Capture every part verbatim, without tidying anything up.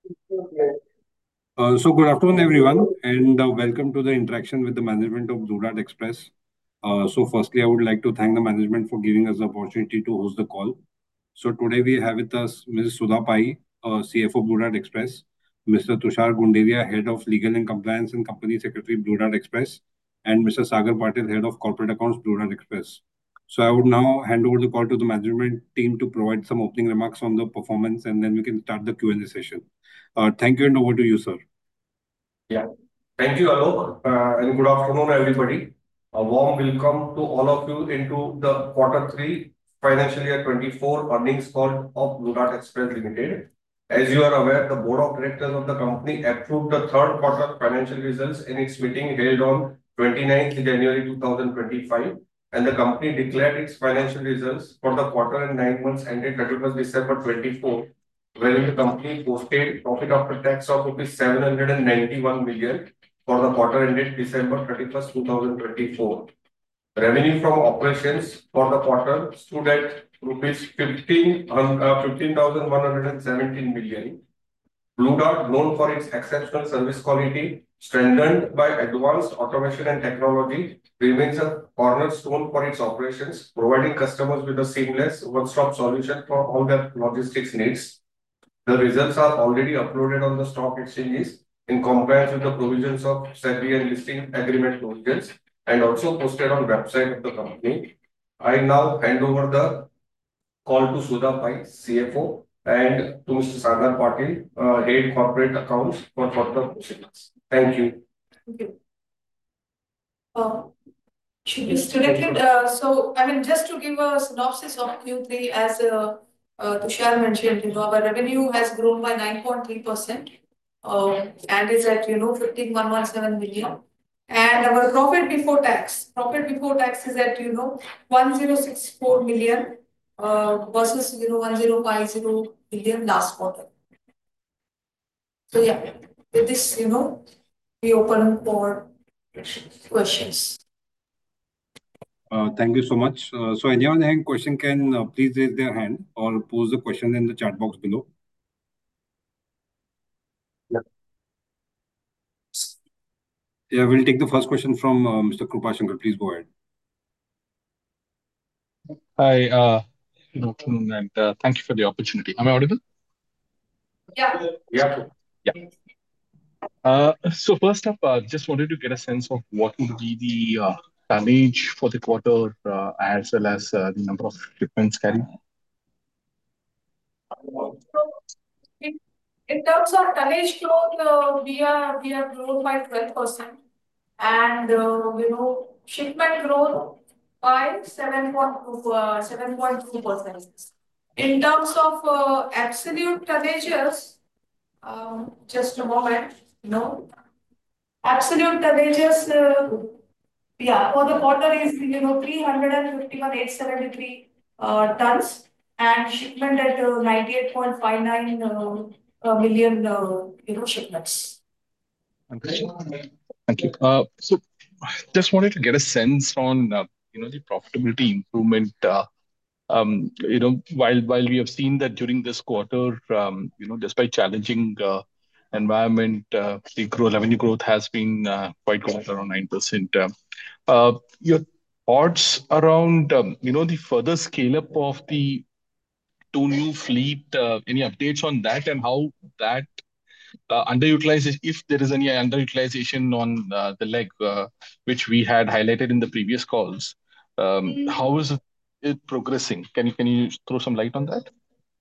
Uh, so good afternoon, everyone, and uh, welcome to the interaction with the management of Blue Dart Express. Uh, so firstly, I would like to thank the management for giving us the opportunity to host the call. So today we have with us Miz Sudha Pai, uh, C F O Blue Dart Express, Mister Tushar Gunderia, Head of Legal and Compliance and Company Secretary Blue Dart Express, and Mister Sagar Patil, Head of Corporate Accounts Blue Dart Express. So I would now hand over the call to the management team to provide some opening remarks on the performance, and then we can start the Q and A session. Uh, thank you, and over to you, sir. Yeah. Thank you, Alok, uh, and good afternoon, everybody. A warm welcome to all of you into the quarter three financial year twenty-four earnings call of Blue Dart Express Limited. As you are aware, the board of directors of the company approved the third quarter financial results in its meeting held on twenty-ninth January two thousand twenty-five, and the company declared its financial results for the quarter and nine months ended thirty-first December twenty-four, wherein the company posted profit after tax of rupees seven hundred ninety-one million for the quarter ended December thirty-first, two thousand twenty-four. Revenue from operations for the quarter stood at rupees fifteen uh, fifteen thousand one hundred seventeen million. Blue Dart, known for its exceptional service quality, strengthened by advanced automation and technology, remains a cornerstone for its operations, providing customers with a seamless one-stop solution for all their logistics needs. The results are already uploaded on the stock exchanges in compliance with the provisions of SEBI and listing agreement provisions, and also posted on website of the company. I now hand over the call to Sudha Pai, C F O, and to Mister Sagar Patil, uh, Head Corporate Accounts for further proceedings. Thank you. Thank you. Uh, should we directly, uh, so I mean, just to give a synopsis of Q three, as uh, uh, Tushar mentioned, you know, our revenue has grown by nine point three percent uh, and is at, you know, fifteen thousand one hundred seventeen million. And our profit before tax, profit before tax is at, you know, one thousand sixty-four million uh, versus, you know, one thousand fifty million last quarter. So, yeah, with this, you know, we open for questions. Uh, thank you so much. Uh, so anyone having question can uh, please raise their hand or pose the question in the chat box below. Yeah. Yeah, we'll take the first question from uh, Mister Krupa Shankar. Please go ahead. Hi, uh, good afternoon, and uh, thank you for the opportunity. Am I audible? Yeah. Yeah. Yeah. Uh, so first up, uh, just wanted to get a sense of what would be the uh, tonnage for the quarter, uh, as well as uh, the number of shipments carried. In, in terms of tonnage growth, uh, we are we are grown by twelve percent, and uh, you know shipment growth by seven point two uh, seven point two percent. In terms of uh, absolute tonnages, um, just a moment, you know, absolute tonnages, uh, yeah, for the quarter is, you know, three hundred fifty-one eight seventy-three uh, tons, and shipment at uh, ninety-eight point five nine uh, uh, million, uh, you know, shipments. Understood. Thank you. Uh, so just wanted to get a sense on uh, you know the profitability improvement. Uh, um, you know, while while we have seen that during this quarter, um, you know, despite challenging uh, environment, uh, the growth, revenue growth has been uh, quite good at around nine percent. Uh, uh, your thoughts around um, you know the further scale up of the two new fleet? Uh, any updates on that, and how that uh, underutilization, if there is any underutilization on uh, the leg, uh, which we had highlighted in the previous calls, um, how is it, it progressing? Can you can you throw some light on that?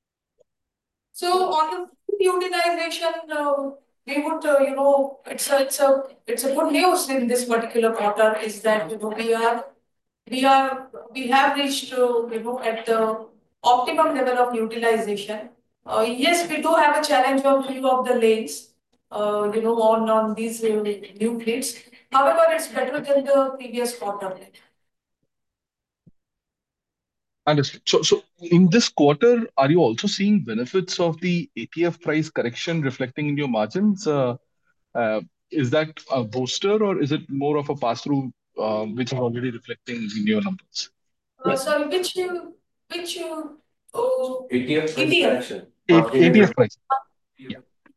So on the utilization, uh, we would, uh, you know, it's a, it's a, it's a good news in this particular quarter is that, you know, we are, we are, we have reached, uh, you know, at the optimum level of utilization. Uh, yes, we do have a challenge on few of the lanes, uh, you know, on, on these uh, new fleets. However, it's better than the previous quarter. Understood. So, so in this quarter, are you also seeing benefits of the A T F price correction reflecting in your margins? Uh, uh, is that a booster, or is it more of a pass-through, uh, which is already reflecting in your numbers? Uh, sorry, which you, which you, oh, A T F price E T F. correction. A- Market ATF price. Yeah.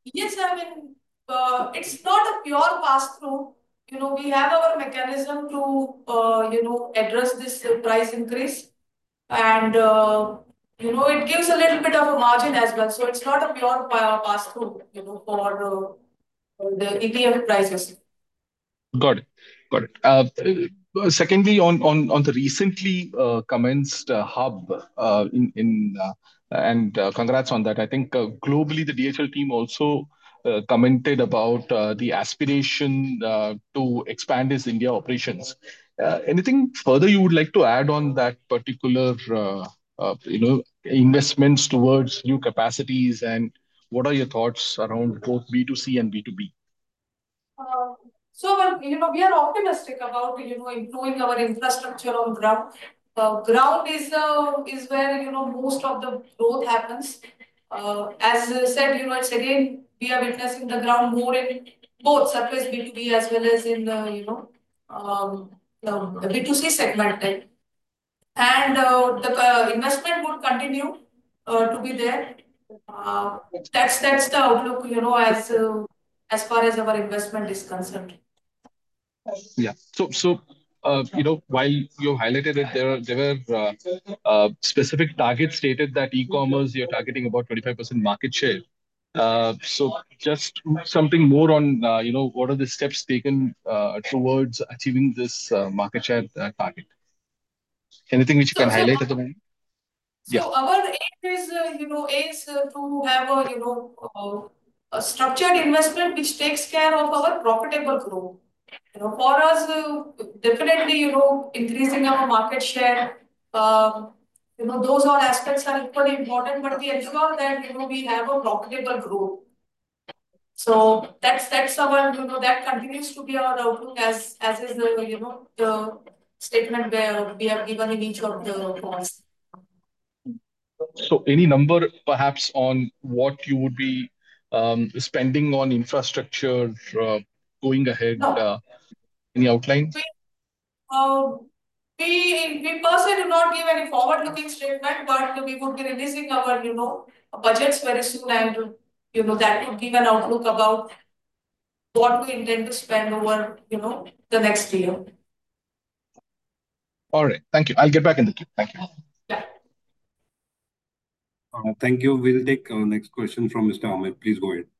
Yes, I mean, uh, it's not a pure pass-through. You know, we have our mechanism to, uh, you know, address this uh, price increase, and uh, you know, it gives a little bit of a margin as well. So it's not a pure pa- pass-through, you know, for, uh, for the E T F prices. Got it. Got it. Uh, uh, secondly, on on on the recently uh, commenced uh, hub uh, in in uh, and uh, congrats on that. I think uh, globally the D H L team also uh, commented about uh, the aspiration uh, to expand its India operations. Uh, anything further you would like to add on that particular uh, uh, you know investments towards new capacities, and what are your thoughts around both B two C and B two B? Uh, so, well, you know, we are optimistic about, you know, improving our infrastructure on ground. Uh, ground is uh, is where, you know, most of the growth happens. Uh, as I said, you know, it's again we are witnessing the ground more in both surface B two B as well as in the, you know, um, the B two C segment. Right? And uh, the uh, investment would continue uh, to be there. Uh, that's that's the outlook, you know, as uh, as far as our investment is concerned. Yeah. So, so uh, you know, while you highlighted it, there there were uh, uh, specific targets stated that e-commerce you're targeting about twenty-five percent market share. Uh, so, just something more on uh, you know what are the steps taken uh, towards achieving this uh, market share uh, target? Anything which you can So, so, highlight at the moment? Yeah. so our aim is, uh, you know, is uh, to have a, you know, uh, a structured investment which takes care of our profitable growth. You know, for us, uh, definitely, you know, increasing our market share, um, you know, those all aspects are equally important, but we ensure that, you know, we have a profitable growth. So that's that's our, you know, that continues to be our outlook as as is the, you know, the statement where we have given in each of the calls. So, any number perhaps on what you would be um, spending on infrastructure uh, going ahead? No, Uh, any outlines? we uh, we we per se do not give any forward-looking statement, but we would be releasing our, you know, budgets very soon, and you know that would give an outlook about what we intend to spend over, you know, the next year. All right. Thank you. I'll get back in the queue. Thank you. Yeah. Uh, thank you. We'll take uh, next question from Mister Ahmed. Please go ahead.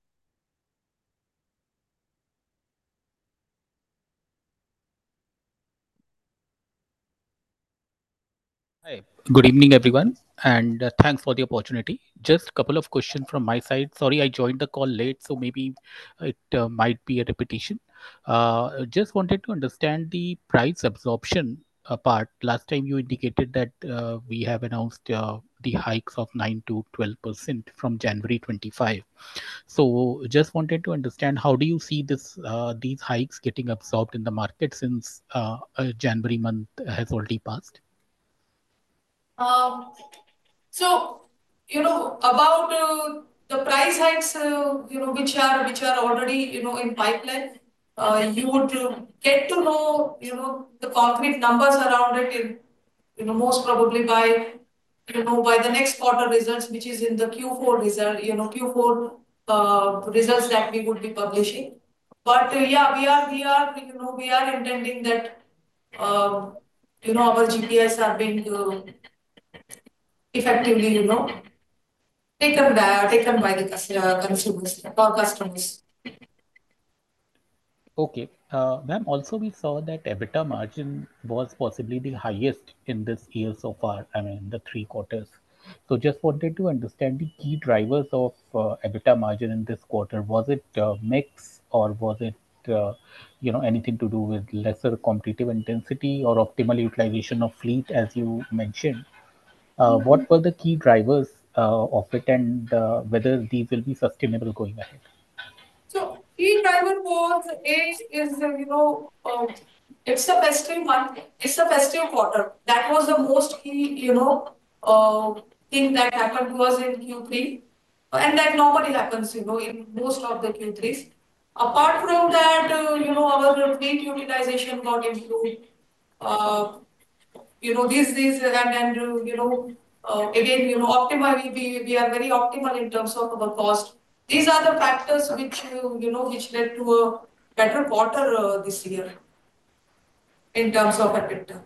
Hi, good evening, everyone, and uh, thanks for the opportunity. Just a couple of questions from my side. Sorry, I joined the call late, so maybe it uh, might be a repetition. Uh, just wanted to understand the price absorption uh, part. Last time you indicated that uh, we have announced uh, the hikes of nine to twelve percent from January twenty-five. So, just wanted to understand how do you see this uh, these hikes getting absorbed in the market since uh, uh, January month has already passed? Um, so, you know, about uh, the price hikes, uh, you know, which are which are already, you know, in pipeline, uh, you would uh, get to know, you know, the concrete numbers around it in, you know, most probably by, you know, by the next quarter results, which is in the Q four result, you know, Q four uh, results that we would be publishing. But uh, yeah, we are, we are, you know, we are intending that, uh, you know, our G P S are being uh, effectively, you know, taken by, taken by the cus- uh, consumers or customers. Okay. Uh, ma'am, also we saw that EBITDA margin was possibly the highest in this year so far, I mean, the three quarters. So just wanted to understand the key drivers of uh, EBITDA margin in this quarter. Was it uh, mix or was it, uh, you know, anything to do with lesser competitive intensity or optimal utilization of fleet, as you mentioned? Uh, what were the key drivers uh, of it and uh, whether these will be sustainable going ahead? So key driver was A is uh, you know uh, it's a festive month, it's a festive quarter. That was the most key you know uh, thing that happened to us in Q three, and that normally happens you know in most of the Q threes. Apart from that, uh, you know our fleet utilization got improved. Uh, you know these these and and uh, you know uh, again you know optimal we, we we are very optimal in terms of our cost. These are the factors which, uh, you know, which led to a better quarter uh, this year in terms of EBITDA.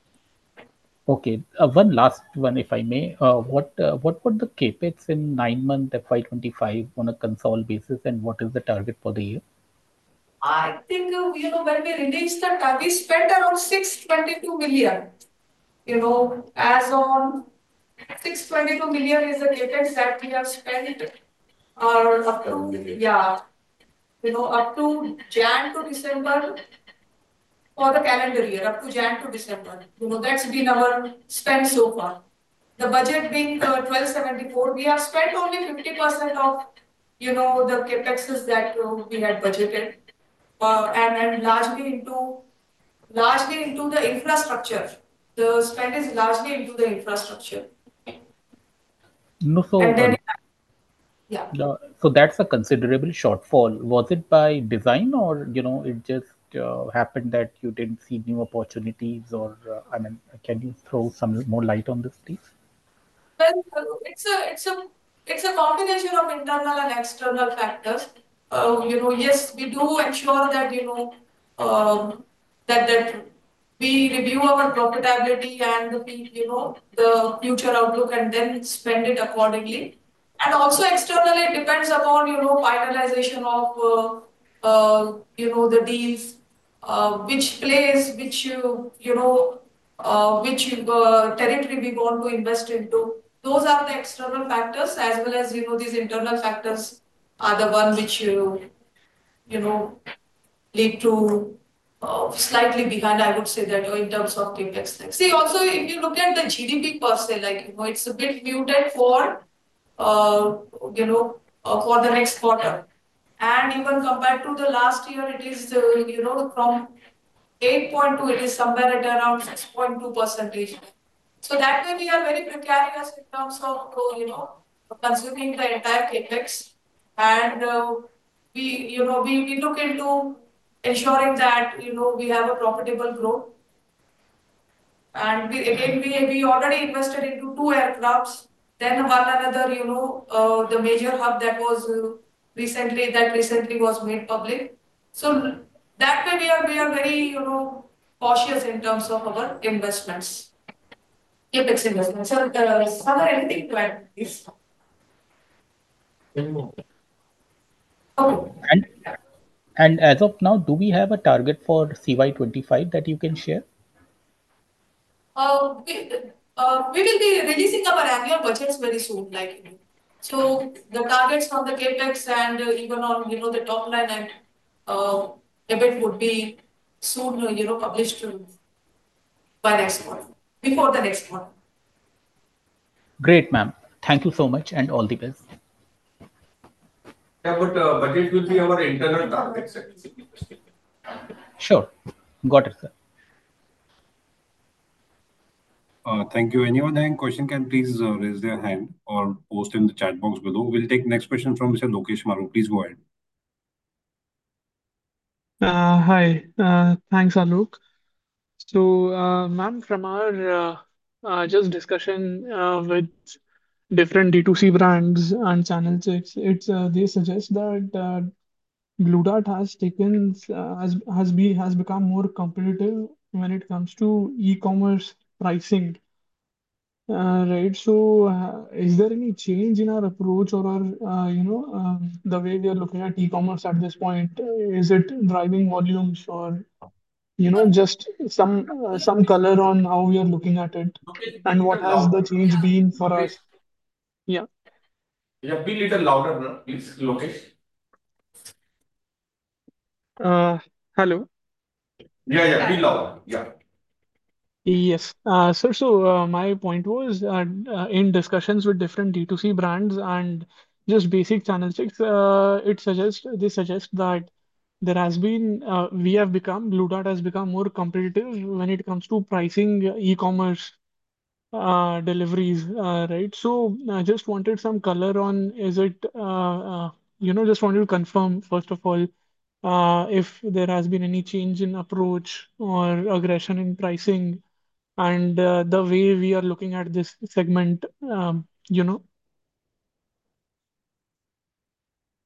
Okay, uh, one last one, if I may. Uh, what uh, what were the capex in nine month F Y twenty-five on a console basis, and what is the target for the year? I think, uh, you know, when we released the tab, we spent around six hundred twenty-two million. You know, as on six hundred twenty-two million is the capex that we have spent, or up to, yeah, you know, up to Jan to December for the calendar year, up to Jan to December. You know, that's been our spend so far. The budget being uh, twelve seventy-four, we have spent only fifty percent of, you know, the capexes that uh, we had budgeted, uh, and and largely into largely into the infrastructure. The spend is largely into the infrastructure, No, so and uh, then yeah. uh, so that's a considerable shortfall. Was it by design, or you know, it just uh, happened that you didn't see new opportunities, or uh, I mean, can you throw some more light on this, please? Well, uh, it's a it's a it's a combination of internal and external factors. Uh, you know, yes, we do ensure that you know um, that that we review our profitability and the you know the future outlook and then spend it accordingly. And also externally, it depends upon you know finalization of uh, uh, you know the deals, uh, which place, which you you know uh, which uh, territory we want to invest into. Those are the external factors, as well as you know these internal factors are the one which you you know lead to uh, slightly behind. I would say that uh, in terms of capex. Like, see, also if you look at the G D P per se, like you know, it's a bit muted for uh, you know uh, for the next quarter, and even compared to the last year, it is uh, you know from eight point two, it is somewhere at around six point two percentage. So that way we are very precarious in terms of, uh, you know, consuming the entire capex. And uh, we, you know, we, we look into ensuring that, you know, we have a profitable growth. And we, again, we, we already invested into two aircrafts. Then one another, you know, uh, the major hub that was uh, recently, that recently was made public. So that way we are, we are very, you know, cautious in terms of our investments. Capex investment. So, uh, Sagar, anything to add, please? Okay. And and as of now, do we have a target for C Y twenty-five that you can share? Uh, we, uh, we will be releasing our annual budgets very soon, like, you know. So the targets on the capex and uh, even on, you know, the top line and uh, EBIT would be soon, uh, you know, published uh, by next month, before the next month. Great, ma'am. Thank you so much, and all the best. Yeah, but uh, budget will be our internal targets actually. Sure. Got it, sir. Uh, thank you. Anyone having question can please uh, raise their hand or post in the chat box below. We'll take next question from Mister Lokesh Maru. Please go ahead. Uh, hi, uh, thanks, Alok. So, uh, ma'am, from our uh, uh, just discussion uh, with different D two C brands and channels, it's, it's uh, they suggest that uh, Blue Dart has taken uh, has has be has become more competitive when it comes to e-commerce pricing. Uh, right. So, uh, is there any change in our approach or our, uh, you know, um, the way we are looking at e-commerce at this point? Is it driving volumes or you know, just some uh, some color on how we are looking at it Lokesh, be and what little has the louder. change been for Lokesh, us. Yeah. yeah, be little louder, no? Please, Lokesh. Uh, hello. Yeah, yeah, be loud. Yeah. Yes. Uh, so so uh, my point was uh, uh, in discussions with different D two C brands and just basic channel checks, uh, it suggests they suggest that there has been uh, we have become Blue Dart has become more competitive when it comes to pricing e-commerce uh, deliveries, uh, right? So I just wanted some color on is it, uh, uh, you know, just wanted to confirm, first of all, uh, if there has been any change in approach or aggression in pricing and uh, the way we are looking at this segment, um, you know.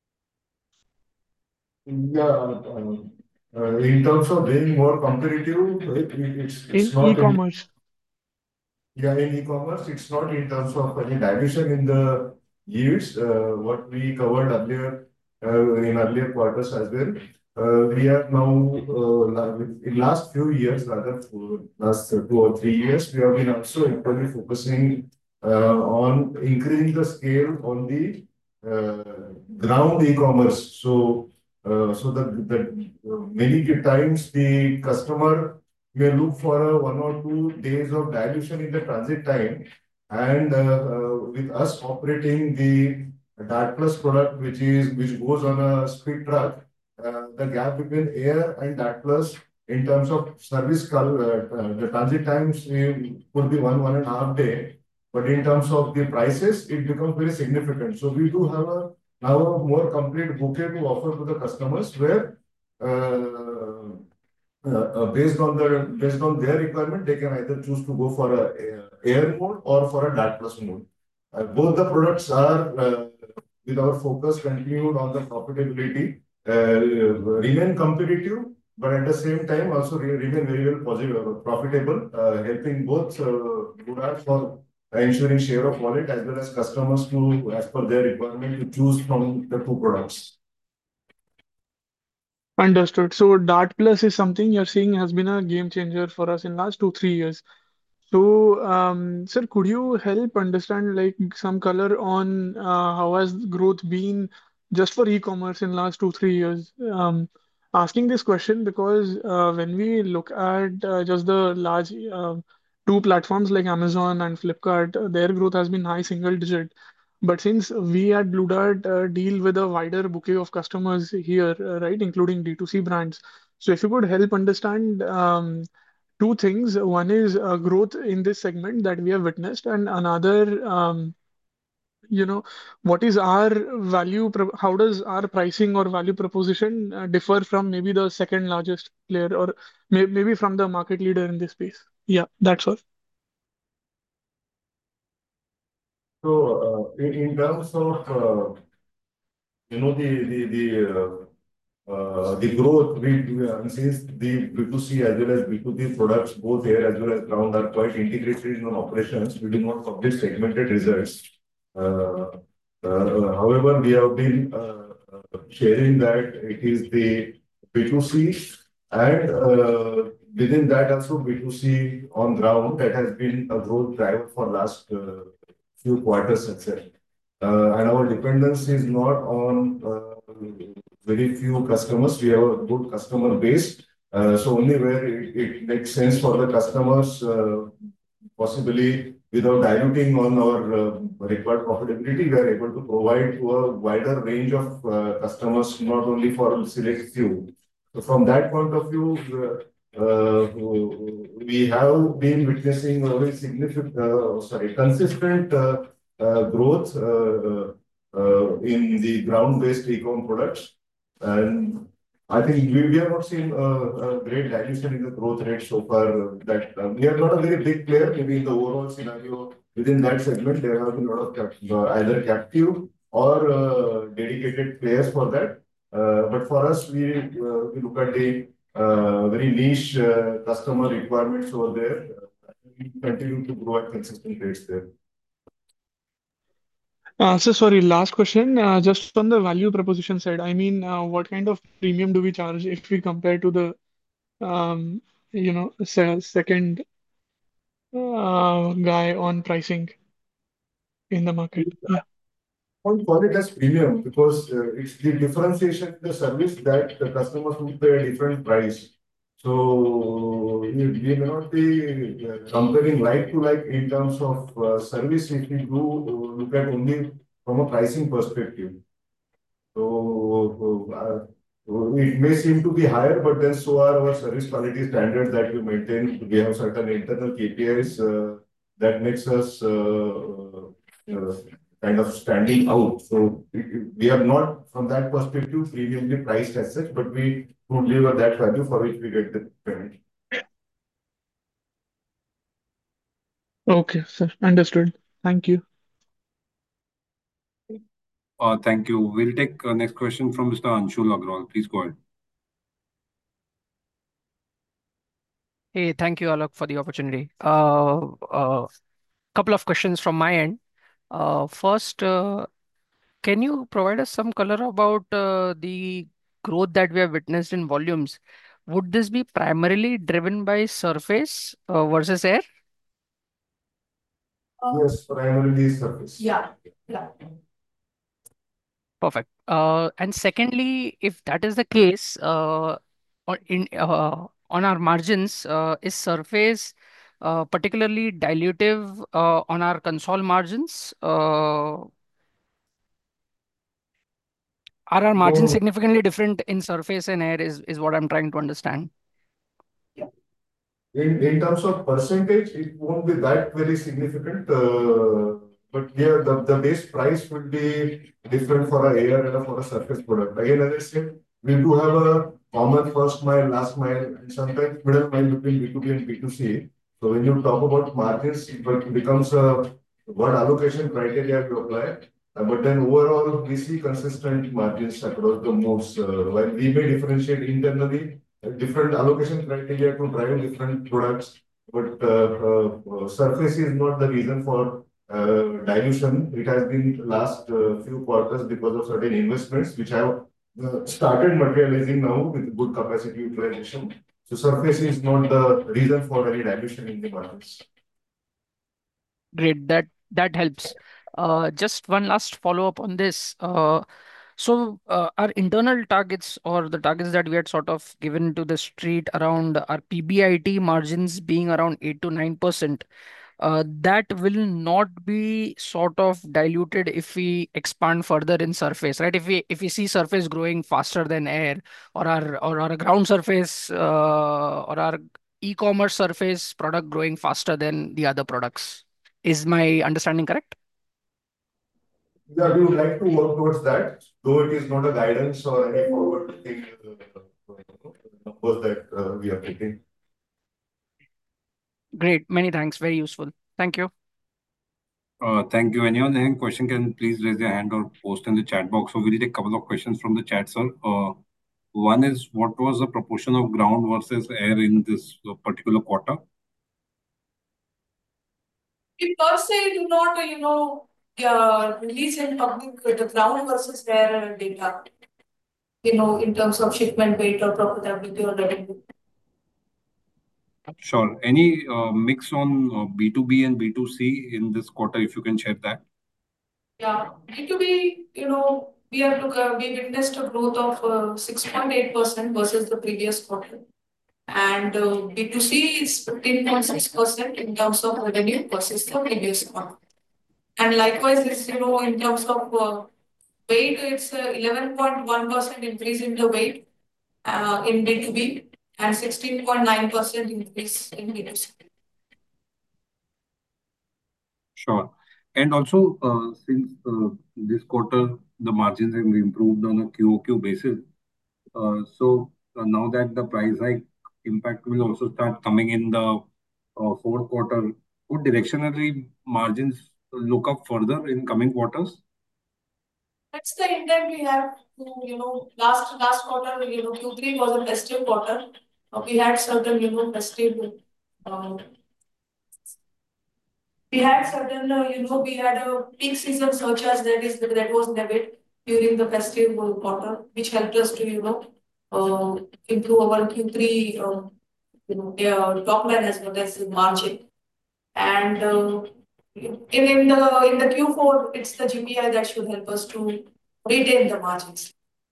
Yeah, uh, uh, in terms of being more competitive, it, it- it's in it's not in e-commerce? yeah in e-commerce. It's not in terms of any dilution in the yields. Uh, what we covered earlier uh, in earlier quarters as well. Uh, we are now uh, la- in last few years, rather for last two or three years, we have been also equally focusing uh, on increasing the scale on the uh, ground e-commerce. So. Uh, so the, the uh, many times the customer may look for a one or two days of dilution in the transit time, and uh, uh, with us operating the Dart Plus product, which is which goes on a speed truck, uh, the gap between air and Dart Plus in terms of service call, uh, uh, the transit times uh, could be one one and a half day, but in terms of the prices, it becomes very significant. So we do have a now a more complete bouquet to offer to the customers where uh, uh, uh, based on the based on their requirement, they can either choose to go for a, uh, air mode or for a Dart Plus mode. Uh, both the products are uh, with our focus continued on the profitability, uh, remain competitive, but at the same time also re remain very well positive, uh, profitable, uh, helping both uh, products for ensuring share of wallet as well as customers to, as per their requirement, to choose from the two products. Understood. So Dart Plus is something you're seeing has been a game changer for us in last two, three years. So, um, sir, could you help understand like some color on uh, how has growth been just for e-commerce in last two, three years? Um, asking this question because uh, when we look at uh, just the large uh, two platforms like Amazon and Flipkart, uh, their growth has been high single digit. But since we at Blue Dart uh, deal with a wider bouquet of customers here, uh, right, including D two C brands, so if you could help understand um, two things. One is uh, growth in this segment that we have witnessed, and another, um, you know, what is our value, pro- how does our pricing or value proposition uh, differ from maybe the second largest player or may maybe from the market leader in this space? Yeah, that's all. So, uh, in, in terms of uh, you know the the the uh, uh, the growth we uh, since the B two C as well as B two B products, both air as well as ground, are quite integrated in our operations. We do not publish segmented results. Uh, uh, However, we have been uh, uh, sharing that it is the B two C and uh, within that also B two C on ground that has been a growth driver for last uh, few quarters itself. Uh, and our dependence is not on uh, very few customers. We have a good customer base. Uh, so only where it, it makes sense for the customers, uh, possibly without diluting on our uh, required profitability, we are able to provide to a wider range of uh, customers, not only for select few. So from that point of view, uh, uh, we have been witnessing a very significant, uh, sorry, consistent uh, uh, growth uh, uh, in the ground-based e-com products. And I think we, we have not seen a, a great dilution in the growth rate so far. uh, That uh, we are not a very big player, maybe in the overall scenario within that segment. There have been a lot of cap, uh, either captive or uh, dedicated players for that. Uh, but for us, we uh, we look at the uh, very niche uh, customer requirements over there. Uh, we continue to grow at consistent rates there. Uh, so sorry, last question. Uh, just on the value proposition side, I mean, uh, what kind of premium do we charge if we compare to the, um, you know, se second uh, guy on pricing in the market? Yeah. Won't call it as premium because uh, it's the differentiation in the service that the customers will pay a different price. So we, we may not be uh, comparing like to like in terms of uh, service if we do uh, look at only from a pricing perspective. So uh, it may seem to be higher, but then so are our service quality standards that we maintain. We have certain internal K P Is uh, that makes us uh, uh, kind of standing out. So we we are not, from that perspective, premiumly priced as such, but we would deliver that value for which we get the payment. Okay, sir. Understood. Thank you. Uh, thank you. We'll take uh, next question from Mister Anshul Agrawal. Please go ahead. Hey, thank you, Alok, for the opportunity. Uh, uh, couple of questions from my end. Uh, first, uh, can you provide us some color about uh, the growth that we have witnessed in volumes? Would this be primarily driven by surface uh, versus air? Yes, primarily surface. Yeah, yeah. Perfect. Uh, and secondly, if that is the case, uh, on in uh, on our margins, uh, is surface uh, particularly dilutive uh, on our console margins? Uh, Are our margins No, significantly different in surface and air is, is what I'm trying to understand. in, in terms of percentage, it won't be that very significant. Uh, but yeah, the, the base price will be different for a air and a for a surface product. Again, as I said, we do have a common first mile, last mile, and sometimes middle mile between B two B and B two C. So when you talk about margins, it be- becomes a what allocation criteria you apply. Uh, but then overall, we see consistent margins across the modes. Uh, while we may differentiate internally different allocation criteria to drive different products, but uh, uh, uh, surface is not the reason for uh, dilution. It has been last uh, few quarters because of certain investments which have uh, started materializing now with good capacity utilization. So surface is not the reason for any dilution in the markets. Great, that that helps. Uh, just one last follow-up on this. Uh, so uh, our internal targets or the targets that we had sort of given to the street around our P B I T margins being around eight to nine percent. Uh, that will not be sort of diluted if we expand further in surface, right? If we if we see surface growing faster than air, or our or our ground surface uh, or our e-commerce surface product growing faster than the other products. Is my understanding correct? Yeah, we would like to work towards that, though it is not a guidance or any forward-looking uh, uh, numbers that uh, we are taking. Great. Many thanks. Very useful. Thank you. Uh, thank you. Anyone having question can please raise their hand or post in the chat box. So we'll take a couple of questions from the chat, sir. Uh, one is, what was the proportion of ground versus air in this uh, particular quarter? We per se do not, uh, you know, uh, release in public uh, the ground versus air uh, data, you know, in terms of shipment weight or profitability or revenue. Sure. Any uh, mix on uh, B two B and B two C in this quarter, if you can share that? Yeah, B two B, you know, we have to, uh, we witnessed a growth of uh, six point eight percent versus the previous quarter. And uh, B two C is fifteen point six percent in terms of revenue versus the previous quarter. And likewise, this, you know, in terms of uh, weight, it's uh, eleven point one percent increase in the weight uh, in B two B and sixteen point nine percent increase in B two C. Sure. And also, uh, since uh, this quarter, the margins have improved on a Q O Q basis, uh, so uh, now that the price hike impact will also start coming in the uh, fourth quarter, would directionally margins look up further in coming quarters? That's the intent we have to, you know, last last quarter, you know, Q three was a festive quarter. Uh, we had certain, you know, festive uh, we had certain, uh, you know, we had a peak season surcharge that is that was debit during the festive uh, quarter, which helped us to, you know, uh, improve our Q three, uh, you know, uh, top line as well as the margin. And uh, in, in the in the Q four, it's the G P I that should help us to retain the margins.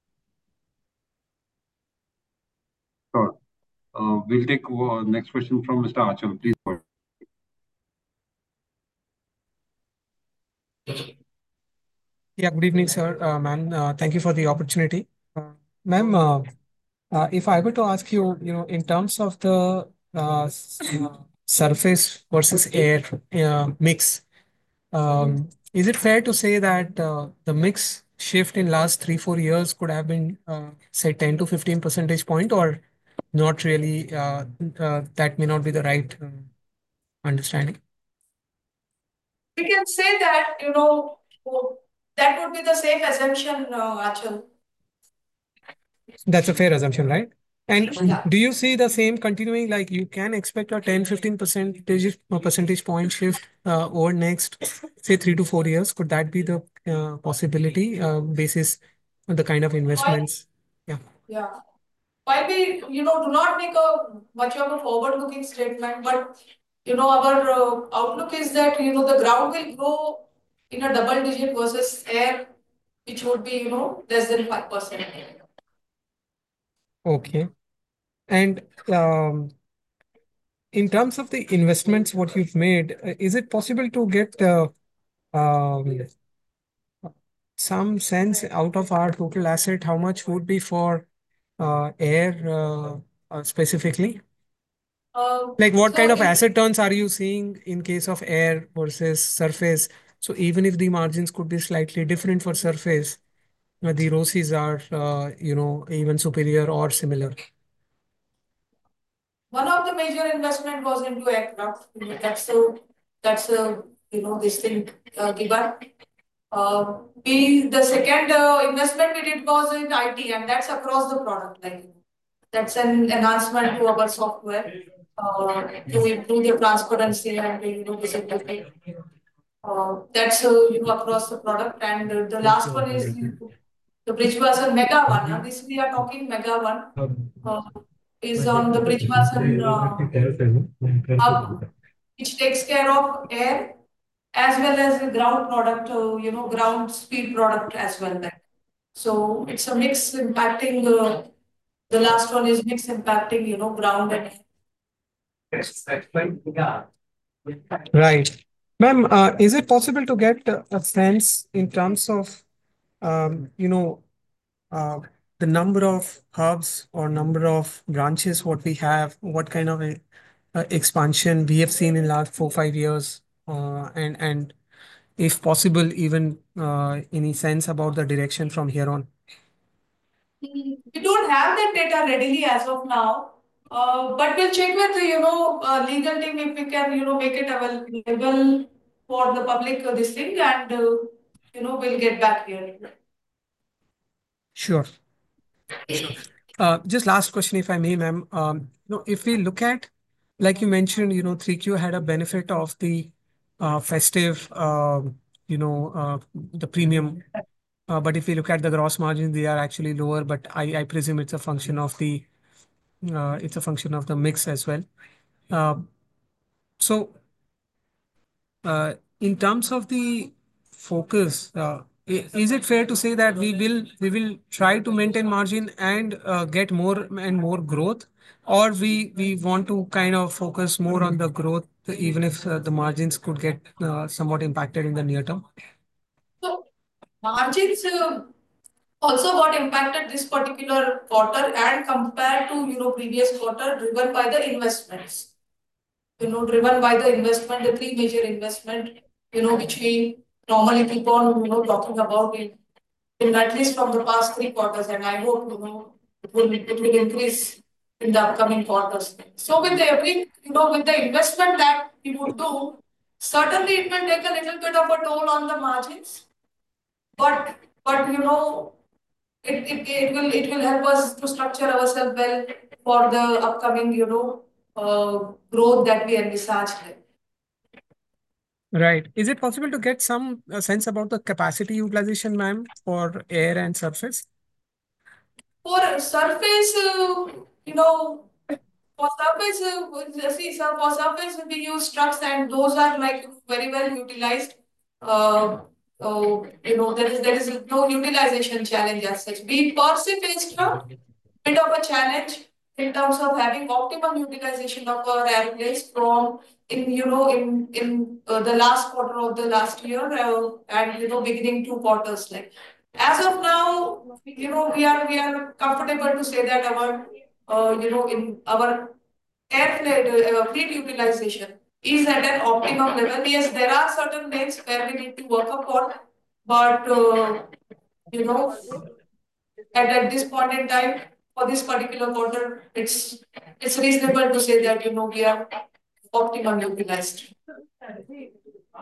Sure. Uh, we'll take uh, next question from Mister Achal. Please go ahead. Yeah, good evening, sir. Uh, ma'am, uh, thank you for the opportunity. Uh, ma'am, uh, uh, if I were to ask you, you know, in terms of the uh, s- uh, surface versus air uh, mix, um, is it fair to say that uh, the mix shift in last three, four years could have been, uh, say, ten to fifteen percentage point, or not really? Uh, uh, that may not be the right uh, understanding. We can say that, you know, that would be the safe assumption, uh, Achal. That's a fair assumption, right? And Yeah. do you see the same continuing? Like you can expect a ten, fifteen percentage uh, percentage point shift uh, over next, say, three to four years. Could that be the uh, possibility uh, basis on the kind of investments? Yeah. Yeah. While we, you know, do not make a much of a forward-looking statement, but you know, our uh, outlook is that you know the ground will grow in a double digit versus air, which would be you know less than five percent. Okay. And um, in terms of the investments, what you've made, uh, is it possible to get uh, um, some sense out of our total asset, how much would be for uh, air uh, uh, specifically? Uh, Like what so kind of in- asset turns are you seeing in case of air versus surface? So even if the margins could be slightly different for surface, uh, the R O C Es are, uh, you know, even superior or similar. one of the major investment was into aircraft. You know, That's a that's a you know this thing uh, given. Uh, we the second uh, investment we did was in I T, and that's across the product line. That's an enhancement to our software uh, to improve the transparency and the you know visibility. Uh, that's uh, you know across the product, and uh, the last one is the Bridgewater Mega One. And this we are talking Mega One uh, is on the Bridgewater uh, hub, which takes care of air as well as the ground product, uh, you know, ground speed product as well. Then. So it's a mix impacting. Uh, the last one is mix impacting, you know, ground and air. Right. Ma'am, uh, is it possible to get uh, a sense in terms of, um, you know, uh, the number of hubs or number of branches what we have, what kind of a, uh, expansion we have seen in last four, five years, uh, and and if possible, even uh, any sense about the direction from here on? We don't have that data readily as of now, uh, but we'll check with the, you know, uh, legal team if we can, you know, make it available for the public uh, this thing, and uh, you know, we'll get back here. Sure. Sure. Uh, just last question, if I may, ma'am. Um, you know, if we look at, like you mentioned, you know, three Q had a benefit of the uh, festive, um, you know, uh, the premium. Uh, but if we look at the gross margin, they are actually lower. But I, I presume it's a function of the, uh, it's a function of the mix as well. Uh, so, uh, in terms of the focus, uh, i- is it fair to say that we will we will try to maintain margin and uh, get more and more growth, or we we want to kind of focus more on the growth, even if uh, the margins could get uh, somewhat impacted in the near term? So margins uh, also got impacted this particular quarter and compared to you know previous quarter, driven by the investments. You know, driven by the investment, the three major investment, you know, which we normally keep on, you know, talking about in, in at least from the past three quarters, and I hope, you know, it will, it will increase in the upcoming quarters. So with the every, you know, with the investment that we would do, certainly it will take a little bit of a toll on the margins, but, but you know, it, it, it will it will help us to structure ourselves well for the upcoming, you know, uh, growth that we envisage. Right. Is it possible to get some uh, sense about the capacity utilization, ma'am, for air and surface? For surface, uh, you know, for surface, uh, see, sir, for surface we use trucks and those are like very well utilized. Uh, uh, you know, there is there is no utilization challenge as such. We perceive faced a bit of a challenge in terms of having optimum utilization of our airplanes from in you know in in uh, the last quarter of the last year uh, and you know beginning two quarters like as of now you know we are we are comfortable to say that our uh, you know in our airplane uh, fleet utilization is at an optimum level. Yes, there are certain lanes where we need to work upon, but uh, you know at, at this point in time, for this particular quarter, it's it's reasonable to say that you know we are optimum utilized.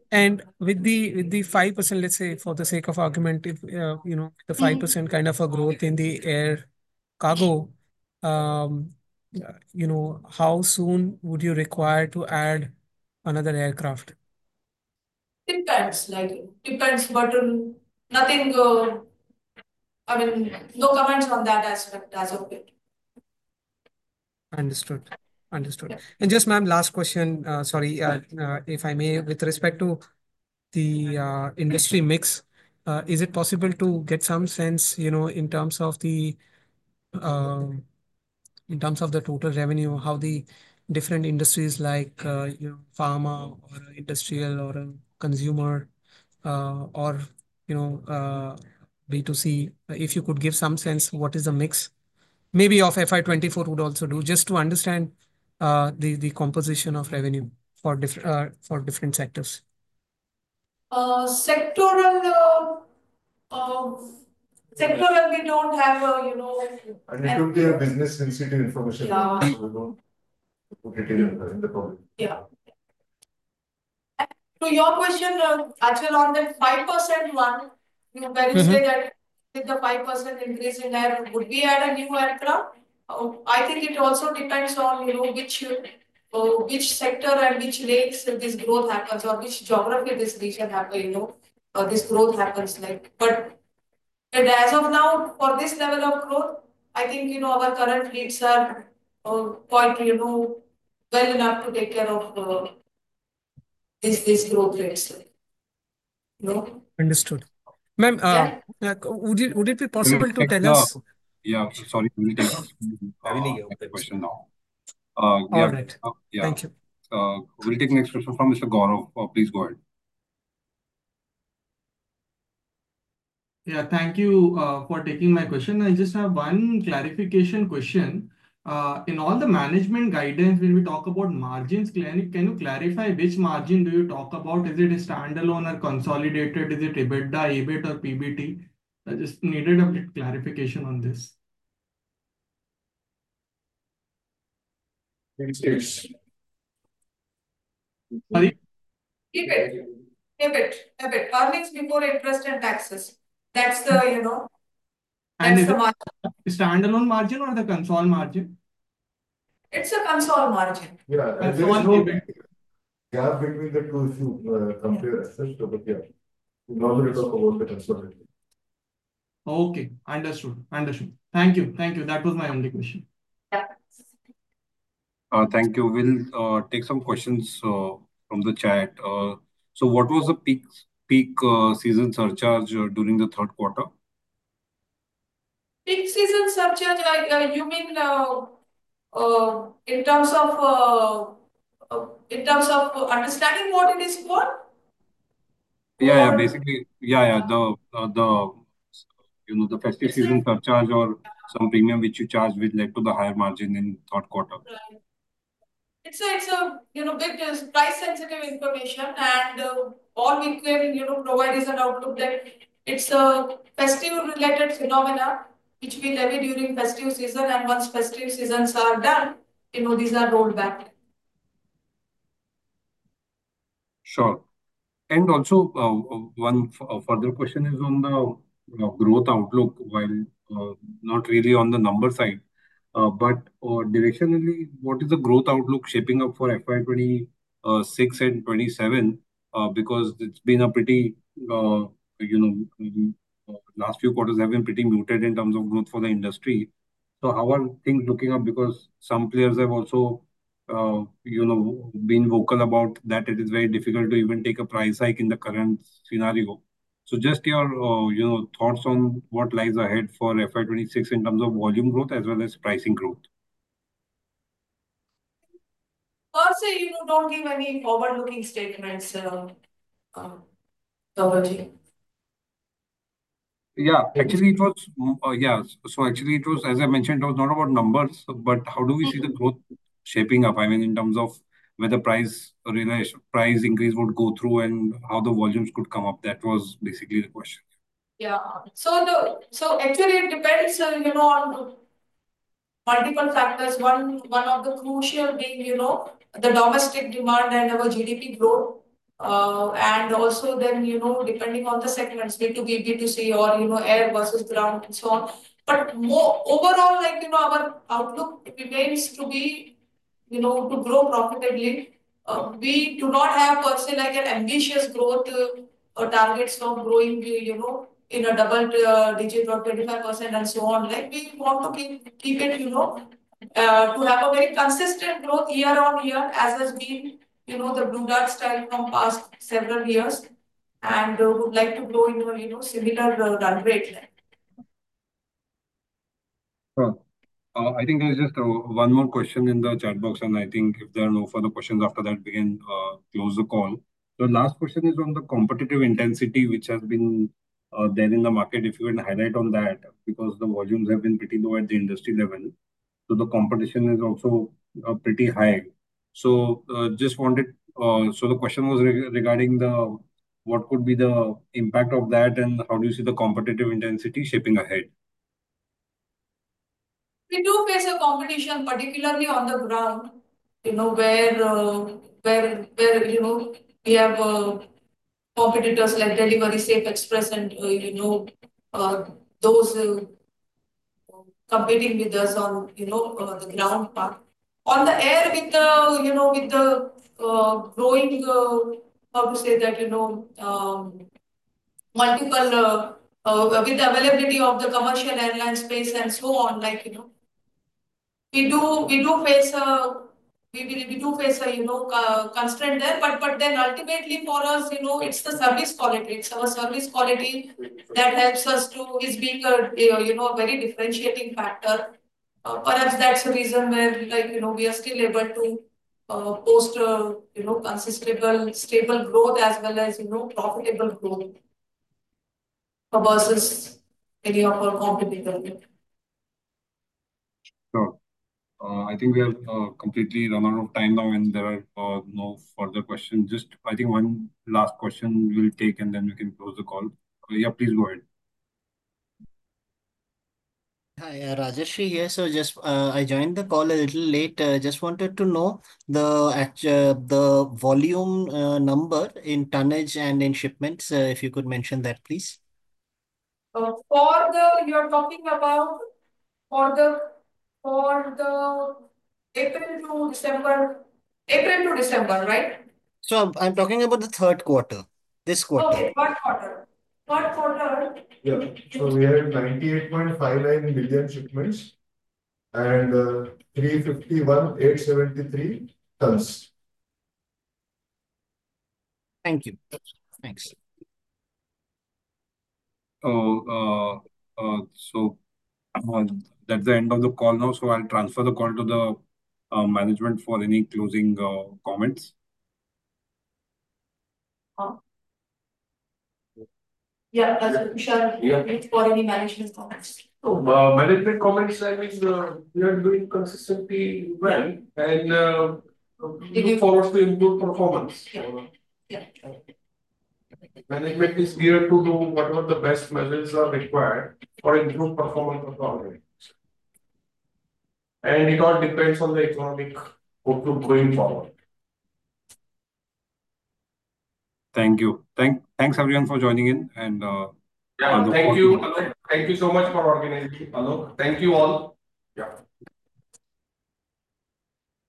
And with the with the five percent, let's say for the sake of argument, if uh, you know the five percent kind of a growth in the air cargo, um, uh, you know, how soon would you require to add another aircraft? Depends, like depends, but um, nothing. Uh, I mean, no comments on that aspect as of yet. Understood. Understood. Yeah. And just, ma'am, last question. Uh, sorry, uh, uh, if I may, with respect to the uh, industry mix, uh, is it possible to get some sense, you know, in terms of the um in terms of the total revenue, how the different industries like uh, you know pharma or a industrial or a consumer uh, or you know uh, B two C, if you could give some sense, what is the mix? Maybe of F Y twenty-four would also do, just to understand uh, the the composition of revenue for different uh, for different sectors. Uh, sectoral, uh, uh, sectoral, we don't have, uh, you know. And it would be a business sensitive information. Yeah. So we don't put it in, in the public. Yeah. To your question, uh, actually on that five percent one, you know, when you say that with the five percent increase in air, would we add a new aircraft? Uh, I think it also depends on, you know, which uh, which sector and which lakes this growth happens, or which geography this region happens, you know, uh, this growth happens like. But and as of now, for this level of growth, I think, you know, our current fleets are uh, quite, you know, well enough to take care of uh, this this growth rates. No. Understood. Ma'am, uh, Yeah. uh, would it would it be We'll possible to take tell the, us? yeah, sorry, we'll take uh, next question now. Uh, All yeah, right. uh, yeah. Thank you. Uh, we'll take next question from Mister Gaurav. Uh, please go ahead. Yeah, thank you uh, for taking my question. I just have one clarification question. Uh, in all the management guidance, when we talk about margins, can you, can you clarify which margin do you talk about? Is it a standalone or consolidated? Is it EBITDA, EBIT, or P B T? I just needed a bit clarification on this. Sorry? EBIT, EBIT, EBIT, earnings before interest and taxes. That's the, you know, And that's is the it margin. standalone margin or the console margin? It's a console margin. Yeah, and there is no gap between the two if you uh, compare as such, but yeah, we normally talk about the consolidated. Okay, understood, understood. Thank you, thank you. That was my only question. Yeah. Uh, thank you. We'll uh, take some questions uh, from the chat. Uh, so, what was the peak peak uh, season surcharge uh, during the third quarter? Peak season surcharge, uh, uh, you mean uh, uh, in terms of uh, uh, in terms of understanding what it is for? Yeah, yeah. Or Basically, yeah, yeah. The uh, the you know the festive it's season like, surcharge or some premium which you charge which led to the higher margin in third quarter. right. It's a, it's a, you know, big uh, price sensitive information, and uh, all we can, you know, provide is an outlook that it's a festive related phenomena which we levy during festive season, and once festive seasons are done, you know, these are rolled back. Sure. And also, uh, uh, one f- uh, further question is on the uh, growth outlook, while uh, not really on the number side, uh, but uh, directionally, what is the growth outlook shaping up for F Y twenty-six and twenty-seven? Uh, because it's been a pretty, uh, you know, mm, uh, last few quarters have been pretty muted in terms of growth for the industry. So how are things looking up? Because some players have also uh, you know, been vocal about that it is very difficult to even take a price hike in the current scenario. So just your, uh, you know, thoughts on what lies ahead for F Y twenty-six in terms of volume growth as well as pricing growth. Also, you know, don't give any forward-looking statements, uh, uh, Dhavalji. Yeah, actually it was, mm, uh, yeah. So actually it was, as I mentioned, it was not about numbers, but how do we see the growth shaping up? I mean, in terms of whether price realization, price increase would go through and how the volumes could come up. That was basically the question. Yeah. So the so actually it depends, uh, you know, on multiple factors. One one of the crucial being, you know, the domestic demand and our G D P growth. Uh, and also then, you know, depending on the segments, B two B, B two C, or, you know, air versus ground and so on. But more overall, like, you know, our outlook remains to be, you know, to grow profitably. Uh, we do not have per se like an ambitious growth uh, uh, targets of growing, you know, in a double uh, digit or twenty-five percent and so on. Like we want to keep, keep it, you know, uh, to have a very consistent growth year on year, as has been, you know, the Blue Dart style from past several years, and uh, would like to grow in a, you know, similar uh, run rate. Sure. Uh, I think there's just uh, one more question in the chat box, and I think if there are no further questions after that, we can uh, close the call. The last question is on the competitive intensity, which has been uh, there in the market. If you can highlight on that, because the volumes have been pretty low at the industry level. So the competition is also uh, pretty high. So uh, just wanted, uh, so the question was re regarding the what could be the impact of that, and how do you see the competitive intensity shaping ahead? We do face a competition, particularly on the ground, you know, where uh, where where you know we have uh, competitors like Delivery Safe Express and uh, you know uh, those uh, competing with us on, you know, uh, the ground part. On the air, with the, you know, with the uh, growing, uh, how to say that, you know, um, multiple, uh, uh, with the availability of the commercial airline space and so on, like, you know, we do, we do face a, we, we, we do face a, you know, uh, constraint there, but, but then ultimately for us, you know, it's the service quality, it's our service quality that helps us to, is being a, you know, a very differentiating factor. Uh, perhaps that's the reason where, like, you know, we are still able to uh, post, uh, you know, consistent, stable growth as well as, you know, profitable growth uh, versus any of our competitors. Sure. Uh, I think we have uh, completely run out of time now, and there are uh, no further questions. Just, I think one last question we'll take, and then we can close the call. Uh, yeah, please go ahead. Hi, uh, Rajashri here. So just uh, I joined the call a little late. Uh, just wanted to know the act- uh, the volume uh, number in tonnage and in shipments. Uh, if you could mention that, please. Uh, for the, you're talking about for the for the April to December, April to December, right? So I'm, I'm talking about the third quarter, this quarter. Okay, third quarter. Third quarter. Yeah, so we had ninety-eight point five nine million shipments and uh, three fifty-one thousand eight hundred seventy-three tons. Thank you. Thanks. Oh, uh, uh, so uh, that's the end of the call now. So I'll transfer the call to the uh, management for any closing uh, comments. Huh? Yeah, that's what we shall Yeah. wait for any management comments. So, uh, management comments, I mean, uh, we are doing consistently well, and uh, we look forward to improved performance. Yeah. Yeah. Management is geared to do whatever the best measures are required for improved performance of the organization. And it all depends on the economic outlook going forward. Thank you. Thank, thanks everyone for joining in, and uh, Yeah, thank you. Alok. Thank you so much for organizing, Alok. Thank you all. Yeah.